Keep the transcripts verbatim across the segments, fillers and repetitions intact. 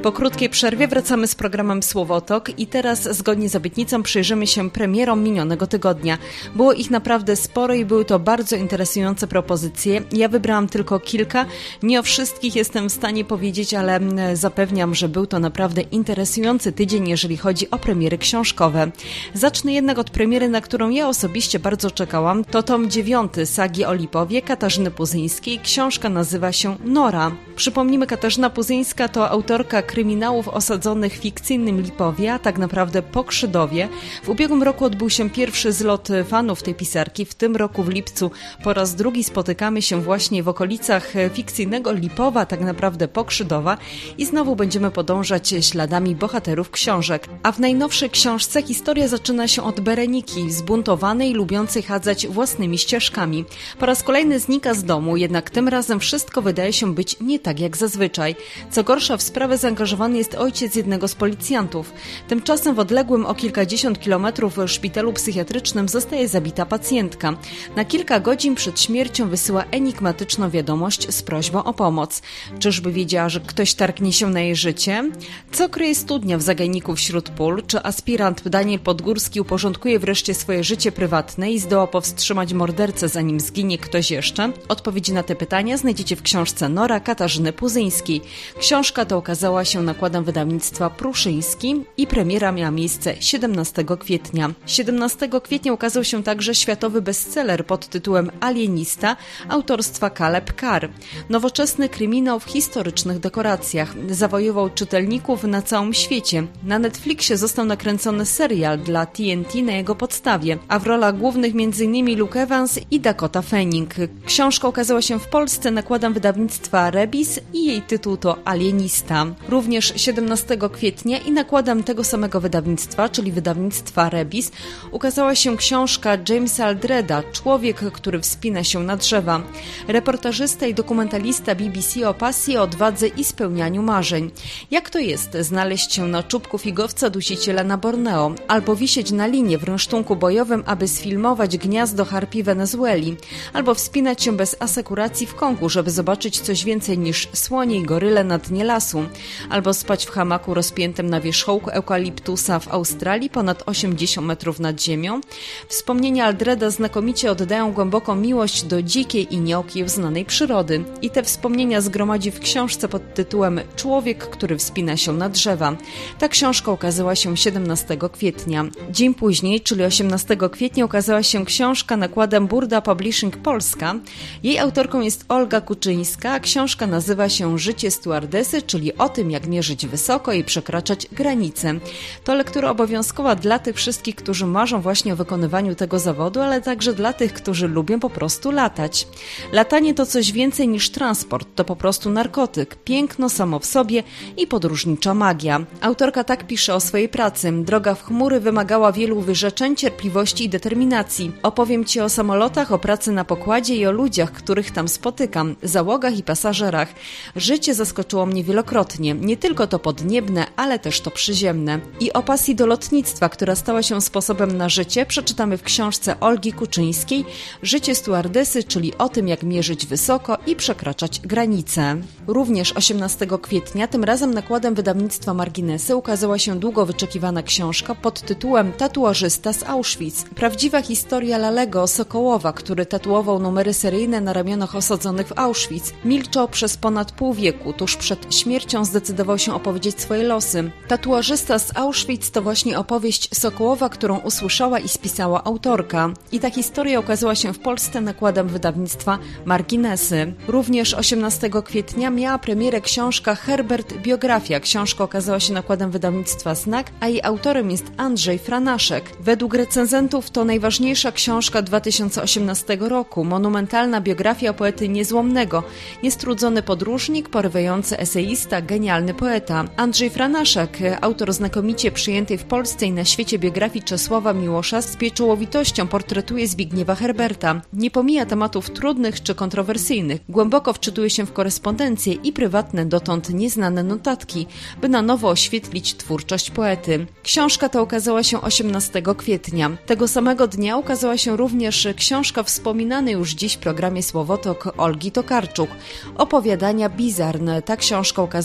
Po krótkiej przerwie wracamy z programem Słowotok i teraz zgodnie z obietnicą przyjrzymy się premierom minionego tygodnia. Było ich naprawdę sporo i były to bardzo interesujące propozycje. Ja wybrałam tylko kilka. Nie o wszystkich jestem w stanie powiedzieć, ale zapewniam, że był to naprawdę interesujący tydzień, jeżeli chodzi o premiery książkowe. Zacznę jednak od premiery, na którą ja osobiście bardzo czekałam. To tom dziewiąty sagi o Lipowie Katarzyny Puzyńskiej. Książka nazywa się Nora. Przypomnijmy, Katarzyna Puzyńska to autorka kryminałów osadzonych w fikcyjnym Lipowie, a tak naprawdę Pokrzydowie. W ubiegłym roku odbył się pierwszy zlot fanów tej pisarki. W tym roku w lipcu po raz drugi spotykamy się właśnie w okolicach fikcyjnego Lipowa, tak naprawdę Pokrzydowa i znowu będziemy podążać śladami bohaterów książek. A w najnowszej książce historia zaczyna się od Bereniki, zbuntowanej, lubiącej chadzać własnymi ścieżkami. Po raz kolejny znika z domu, jednak tym razem wszystko wydaje się być nie tak jak zazwyczaj. Co gorsza, w sprawę zaangażowany jest ojciec jednego z policjantów. Tymczasem w odległym o kilkadziesiąt kilometrów szpitalu psychiatrycznym zostaje zabita pacjentka. Na kilka godzin przed śmiercią wysyła enigmatyczną wiadomość z prośbą o pomoc. Czyżby wiedziała, że ktoś targnie się na jej życie? Co kryje studnia w zagajniku wśród pól? Czy aspirant Daniel Podgórski uporządkuje wreszcie swoje życie prywatne i zdoła powstrzymać mordercę, zanim zginie ktoś jeszcze? Odpowiedzi na te pytania znajdziecie w książce Nora Katarzyny Puzyńskiej. Książka ta ukazała się nakładem wydawnictwa Pruszyński i premiera miała miejsce siedemnastego kwietnia. siedemnastego kwietnia ukazał się także światowy bestseller pod tytułem Alienista autorstwa Caleb Carr. Nowoczesny kryminał w historycznych dekoracjach. Zawojował czytelników na całym świecie. Na Netflixie został nakręcony serial dla T N T na jego podstawie, a w rolach głównych m.in. Luke Evans i Dakota Fanning. Książka ukazała się w Polsce nakładem wydawnictwa Rebis i jej tytuł to Alienista. Również siedemnastego kwietnia i nakładem tego samego wydawnictwa, czyli wydawnictwa Rebis, ukazała się książka Jamesa Aldreda Człowiek, który wspina się na drzewa. Reportażysta i dokumentalista B B C o pasji, odwadze i spełnianiu marzeń. Jak to jest znaleźć się na czubku figowca dusiciela na Borneo, albo wisieć na linie w rynsztunku bojowym, aby sfilmować gniazdo harpi Wenezueli, albo wspinać się bez asekuracji w Kongu, żeby zobaczyć coś więcej niż słonie i goryle na dnie lasu, albo spać w hamaku rozpiętym na wierzchołku eukaliptusa w Australii ponad osiemdziesiąt metrów nad ziemią. Wspomnienia Aldreda znakomicie oddają głęboką miłość do dzikiej i nieokiełznanej przyrody. I te wspomnienia zgromadzi w książce pod tytułem Człowiek, który wspina się na drzewa. Ta książka ukazała się siedemnastego kwietnia. Dzień później, czyli osiemnastego kwietnia, ukazała się książka nakładem Burda Publishing Polska. Jej autorką jest Olga Kuczyńska, a książka nazywa się Życie stewardesy, czyli o tym, jak mierzyć wysoko i przekraczać granice. To lektura obowiązkowa dla tych wszystkich, którzy marzą właśnie o wykonywaniu tego zawodu, ale także dla tych, którzy lubią po prostu latać. Latanie to coś więcej niż transport, to po prostu narkotyk, piękno samo w sobie i podróżnicza magia. Autorka tak pisze o swojej pracy. Droga w chmury wymagała wielu wyrzeczeń, cierpliwości i determinacji. Opowiem Ci o samolotach, o pracy na pokładzie i o ludziach, których tam spotykam, załogach i pasażerach. Życie zaskoczyło mnie wielokrotnie, nie tylko to podniebne, ale też to przyziemne. I o pasji do lotnictwa, która stała się sposobem na życie, przeczytamy w książce Olgi Kuczyńskiej Życie stewardesy, czyli o tym, jak mierzyć wysoko i przekraczać granice. Również osiemnastego kwietnia, tym razem nakładem wydawnictwa Marginesy, ukazała się długo wyczekiwana książka pod tytułem Tatuażysta z Auschwitz. Prawdziwa historia Lalego Sokołowa, który tatuował numery seryjne na ramionach osadzonych w Auschwitz. Milczał przez ponad pół wieku. Tuż przed śmiercią zdecydował się opowiedzieć swoje losy. Tatuażysta z Auschwitz to właśnie opowieść Sokołowa, którą usłyszała i spisała autorka. I ta historia ukazała się w Polsce nakładem wydawnictwa Marginesy. Również osiemnastego kwietnia miała premierę książka Herbert Biografia. Książka okazała się nakładem wydawnictwa Znak, a jej autorem jest Andrzej Franaszek. Według recenzentów to najważniejsza książka dwa tysiące osiemnastego roku. Monumentalna biografia poety niezłomnego. Niestrudzony podróżnik, porywający eseista, genialny poeta. Andrzej Franaszek, autor znakomicie przyjętej w Polsce i na świecie biografii Czesława Miłosza, z pieczołowitością portretuje Zbigniewa Herberta. Nie pomija tematów trudnych czy kontrowersyjnych. Głęboko wczytuje się w korespondencję i prywatne, dotąd nieznane notatki, by na nowo oświetlić twórczość poety. Książka ta ukazała się osiemnastego kwietnia. Tego samego dnia ukazała się również książka wspominanej już dziś w programie Słowotok Olgi Tokarczuk. Opowiadania Bizarne. Ta książka ukazała się nakładem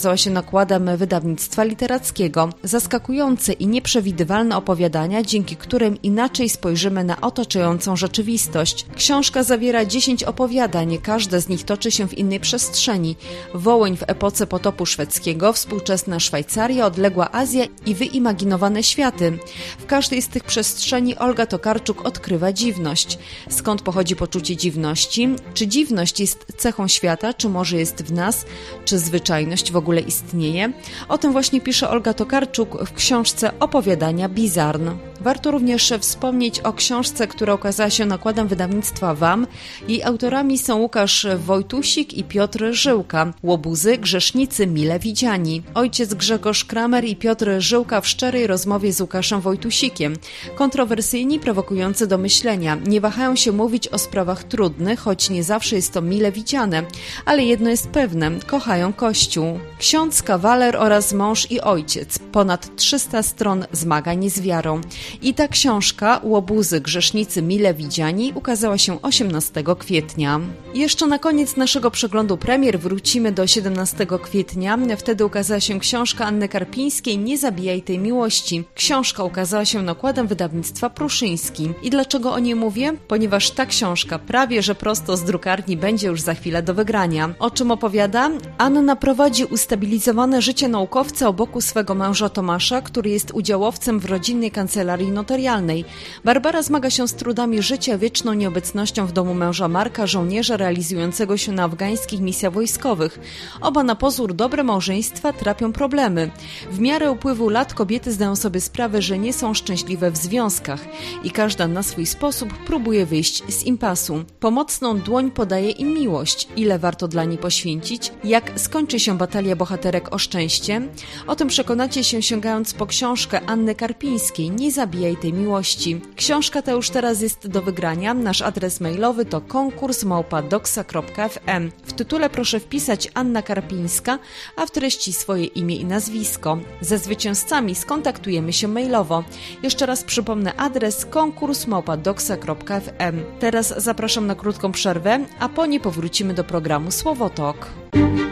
nakładem wydawnictwa literackiego. Zaskakujące i nieprzewidywalne opowiadania, dzięki którym inaczej spojrzymy na otaczającą rzeczywistość. Książka zawiera dziesięć opowiadań, każde z nich toczy się w innej przestrzeni. Wołyń w epoce potopu szwedzkiego, współczesna Szwajcaria, odległa Azja i wyimaginowane światy. W każdej z tych przestrzeni Olga Tokarczuk odkrywa dziwność. Skąd pochodzi poczucie dziwności? Czy dziwność jest cechą świata, czy może jest w nas? Czy zwyczajność w ogóle istnieje? O tym właśnie pisze Olga Tokarczuk w książce Opowiadania Bizarn. Warto również wspomnieć o książce, która ukazała się nakładem wydawnictwa W A M. Jej autorami są Łukasz Wojtusik i Piotr Żyłka. Łobuzy, grzesznicy mile widziani. Ojciec Grzegorz Kramer i Piotr Żyłka w szczerej rozmowie z Łukaszem Wojtusikiem. Kontrowersyjni, prowokujący do myślenia. Nie wahają się mówić o sprawach trudnych, choć nie zawsze jest to mile widziane. Ale jedno jest pewne, kochają Kościół. Ksiądz, kawaler oraz mąż i ojciec. Ponad trzysta stron zmagań z wiarą. I ta książka, Łobuzy, grzesznicy mile widziani, ukazała się osiemnastego kwietnia. Jeszcze na koniec naszego przeglądu premier wrócimy do siedemnastego kwietnia. Wtedy ukazała się książka Anny Karpińskiej Nie zabijaj tej miłości. Książka ukazała się nakładem wydawnictwa Pruszyński. I dlaczego o niej mówię? Ponieważ ta książka prawie że prosto z drukarni będzie już za chwilę do wygrania. O czym opowiada? Anna prowadzi ustabilizowane życie naukowca u boku swego męża Tomasza, który jest udziałowcem w rodzinnej kancelarii notarialnej. Barbara zmaga się z trudami życia, wieczną nieobecnością w domu męża Marka, żołnierza realizującego się na afgańskich misjach wojskowych. Oba na pozór dobre małżeństwa trapią problemy. W miarę upływu lat kobiety zdają sobie sprawę, że nie są szczęśliwe w związkach i każda na swój sposób próbuje wyjść z impasu. Pomocną dłoń podaje im miłość. Ile warto dla niej poświęcić? Jak skończy się batalia bohaterek o szczęście? O tym przekonacie się sięgając po książkę Anny Karpińskiej Nie zabijaj tej miłości. Książka ta już teraz jest do wygrania. Nasz adres mailowy to konkurs małpa doksa kropka f m. W tytule proszę wpisać Anna Karpińska, a w treści swoje imię i nazwisko. Ze zwycięzcami skontaktujemy się mailowo. Jeszcze raz przypomnę adres konkurs małpa doksa kropka f m. Teraz zapraszam na krótką przerwę, a po niej powrócimy do programu Słowotok.